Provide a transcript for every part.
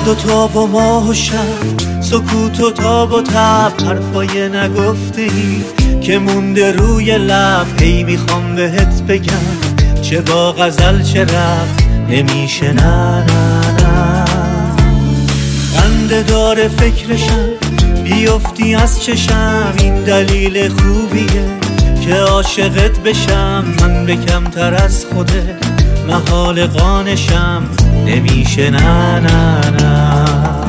درد و تاب و ماه و شب، سکوت و تاب و تب، حرفای نگفته ای که مونده روی لب. هی میخوام بهت بگم چه با غزل چه رب، نمیشه نه نه نه. خنده داره فکرشم بیفتی از چشم، این دلیل خوبیه که عاشقت بشم. من به کمتر از خودت محال قانشم، نمیشه نه نه نه.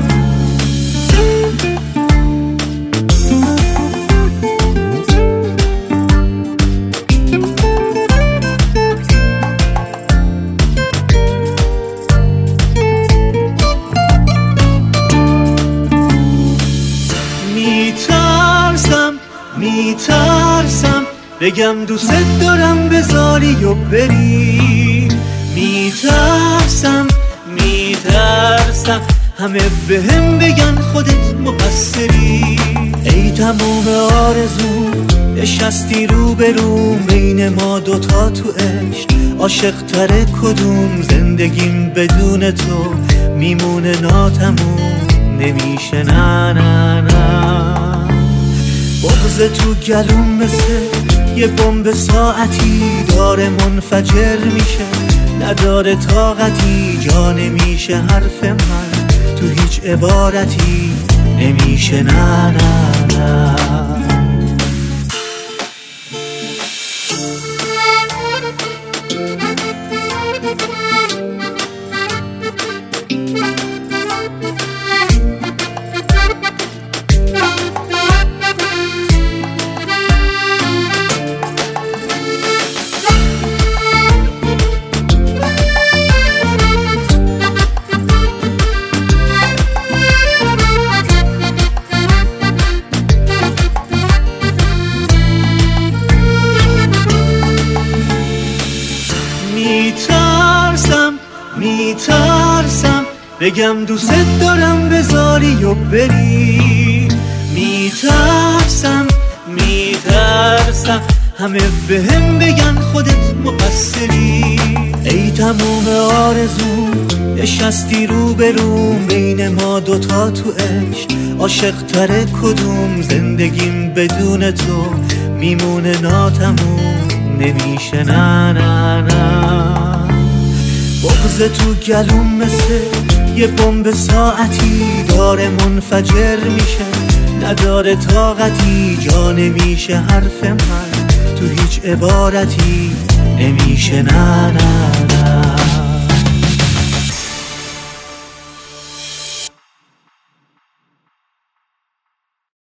میترسم بگم دوست دارم بذاری و بری. میترسم همه بهم بگن خودت مقصری. ای تموم آرزو نشستی رو به رو، بین ما دوتا تو عشق عاشق تره کدوم. زندگیم بدون تو میمونه ناتموم، نمیشه نه نه نه. بغض تو گلوم مثل یه بمب ساعتی داره منفجر میشه، نداره طاقتی. جا نمیشه حرف من تو هیچ عبارتی، نمیشه نه نه نه. میترسم بگم دوست دارم بذاری و بری. میترسم همه بهم بگن خودت مقصری. ای تموم آرزو نشستی رو به رو، بین ما دوتا تو عشق عاشق تره کدوم. زندگیم بدون تو میمونه ناتموم، نمیشه نه نه نه. بغض تو گلوم مثل یه بمب ساعتی داره منفجر میشه، نداره طاقتی. جا نمیشه حرف من تو هیچ عبارتی، نمیشه نه نه.